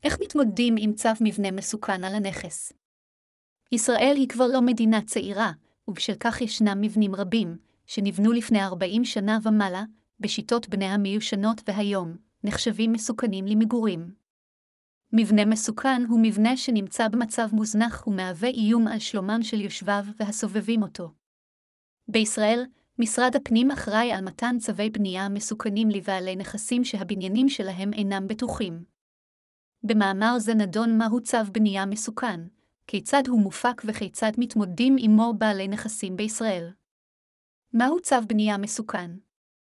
איך מתמודדים עם צו מבנה מסוכן על הנכס? ישראל היא כבר לא מדינה צעירה, ובשל כך ישנם מבנים רבים, שנבנו לפני 40 שנה ומעלה, בשיטות בנייה מיושנות והיום, נחשבים מסוכנים למגורים. מבנה מסוכן הוא מבנה שנמצא במצב מוזנח ומהווה איום על שלומם של יושביו והסובבים אותו. בישראל, משרד הפנים אחראי על מתן צווי בנייה מסוכנים לבעלי נכסים שהבניינים שלהם אינם בטוחים. במאמר זה נדון מהו צו בנייה מסוכן, כיצד הוא מופק וכיצד מתמודדים עמו בעלי נכסים בישראל. מהו צו בנייה מסוכן?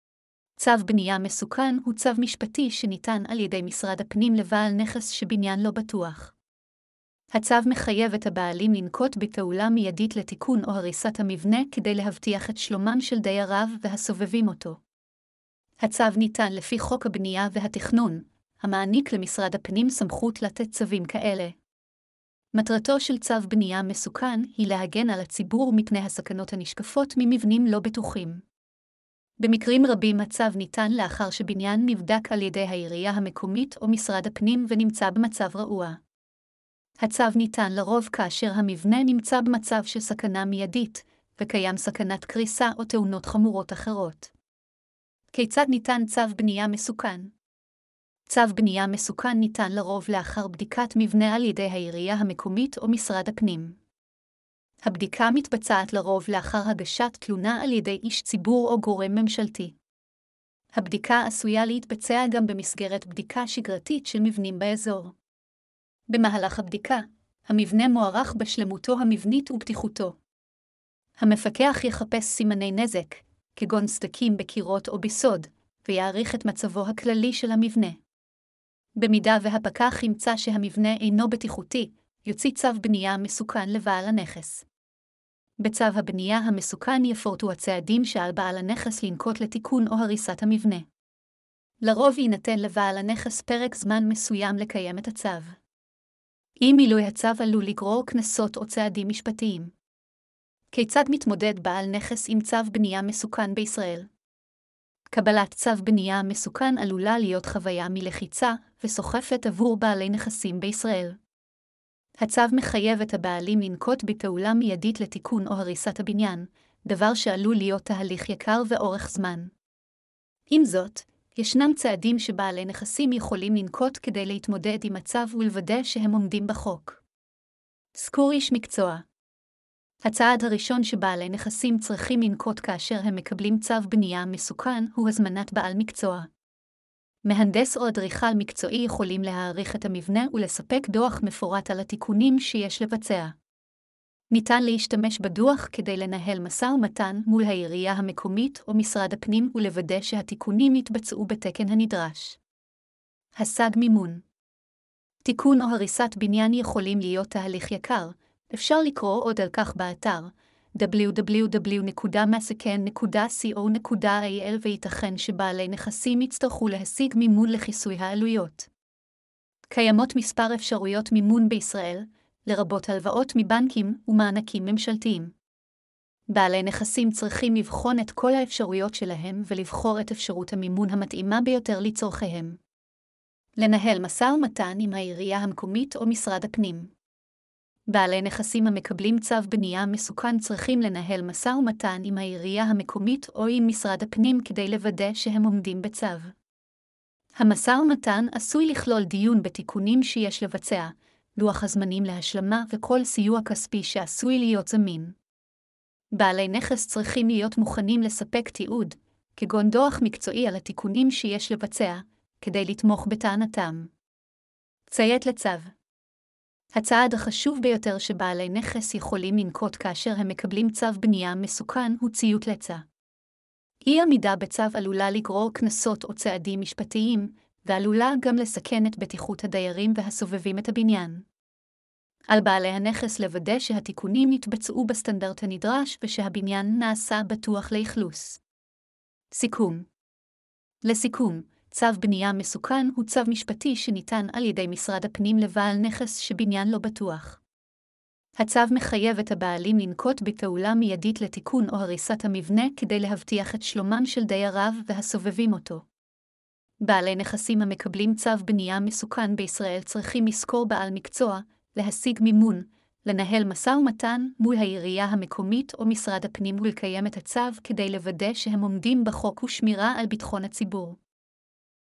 צו בנייה מסוכן הוא צו משפטי שניתן על ידי משרד הפנים לבעל נכס שבניין לא בטוח. הצו מחייב את הבעלים לנקוט בפעולה מיידית לתיקון או הריסת המבנה כדי להבטיח את שלומם של דייריו והסובבים אותו. הצו ניתן לפי חוק הבנייה והתכנון, המעניק למשרד הפנים סמכות לתת צווים כאלה. מטרתו של צו בנייה מסוכן היא להגן על הציבור מפני הסכנות הנשקפות ממבנים לא בטוחים. במקרים רבים הצו ניתן לאחר שבניין נבדק על ידי העירייה המקומית או משרד הפנים ונמצא במצב רעוע. הצו ניתן לרוב כאשר המבנה נמצא במצב של סכנה מיידית, וקיים סכנת קריסה או תאונות חמורות אחרות. כיצד ניתן צו בנייה מסוכן? צו בנייה מסוכן ניתן לרוב לאחר בדיקת מבנה על ידי העירייה המקומית או משרד הפנים. הבדיקה מתבצעת לרוב לאחר הגשת תלונה על ידי איש ציבור או גורם ממשלתי. הבדיקה עשויה להתבצע גם במסגרת בדיקה שגרתית של מבנים באזור. במהלך הבדיקה, המבנה מוערך בשלמותו המבנית ובטיחותו. המפקח יחפש סימני נזק, כגון סדקים בקירות או בסוד, ויעריך את מצבו הכללי של המבנה. במידה והפקח ימצא שהמבנה אינו בטיחותי, יוציא צו בנייה מסוכן לבעל הנכס. בצו הבנייה המסוכן יפורטו הצעדים שעל בעל הנכס לנקוט לתיקון או הריסת המבנה. לרוב יינתן לבעל הנכס פרק זמן מסוים לקיים את הצו. אי מילוי הצו עלול לגרור קנסות או צעדים משפטיים. כיצד מתמודד בעל נכס עם צו בנייה מסוכן בישראל? קבלת צו בנייה מסוכן עלולה להיות חוויה מלחיצה וסוחפת עבור בעלי נכסים בישראל. הצו מחייב את הבעלים לנקוט בפעולה מיידית לתיקון או הריסת הבניין, דבר שעלול להיות תהליך יקר ואורך זמן. עם זאת, ישנם צעדים שבעלי נכסים יכולים לנקוט כדי להתמודד עם הצו ולוודא שהם עומדים בחוק. סקור איש מקצוע. הצעד הראשון שבעלי נכסים צריכים לנקוט כאשר הם מקבלים צו בנייה מסוכן הוא הזמנת בעל מקצוע. מהנדס או אדריכל מקצועי יכולים להעריך את המבנה ולספק דוח מפורט על התיקונים שיש לבצע. ניתן להשתמש בדוח כדי לנהל משא ומתן מול העירייה המקומית או משרד הפנים ולוודא שהתיקונים יתבצעו בתקן הנדרש. השג מימון. תיקון או הריסת בניין יכולים להיות תהליך יקר, אפשר לקרוא עוד על כך באתר www.מסכן.co.il וייתכן שבעלי נכסים יצטרכו להשיג מימון לכיסוי העלויות. קיימות מספר אפשרויות מימון בישראל, לרבות הלוואות מבנקים ומענקים ממשלתיים. בעלי נכסים צריכים לבחון את כל האפשרויות שלהם ולבחור את אפשרות המימון המתאימה ביותר לצורכיהם. לנהל משא ומתן עם העירייה המקומית או משרד הפנים. בעלי נכסים המקבלים צו בנייה מסוכן צריכים לנהל משא ומתן עם העירייה המקומית או עם משרד הפנים כדי לוודא שהם עומדים בצו. המשא ומתן עשוי לכלול דיון בתיקונים שיש לבצע, לוח הזמנים להשלמה וכל סיוע כספי שעשוי להיות זמין. בעלי נכס צריכים להיות מוכנים לספק תיעוד, כגון דוח מקצועי על התיקונים שיש לבצע, כדי לתמוך בטענתם. ציית לצו. הצעד החשוב ביותר שבעלי נכס יכולים לנקוט כאשר הם מקבלים צו בנייה מסוכן הוא ציות לצו. אי עמידה בצו עלולה לגרור קנסות או צעדים משפטיים, ועלולה גם לסכן את בטיחות הדיירים והסובבים את הבניין. על בעלי הנכס לוודא שהתיקונים יתבצעו בסטנדרט הנדרש ושהבניין נעשה בטוח לאכלוס. סיכום. לסיכום, צו בנייה מסוכן הוא צו משפטי שניתן על ידי משרד הפנים לבעל נכס שבניין לא בטוח. הצו מחייב את הבעלים לנקוט בפעולה מיידית לתיקון או הריסת המבנה כדי להבטיח את שלומם של דייריו והסובבים אותו. בעלי נכסים המקבלים צו בנייה מסוכן בישראל צריכים לשכור בעל מקצוע, להשיג מימון, לנהל משא ומתן מול העירייה המקומית או משרד הפנים ולקיים את הצו כדי לוודא שהם עומדים בחוק ושמירה על ביטחון הציבור.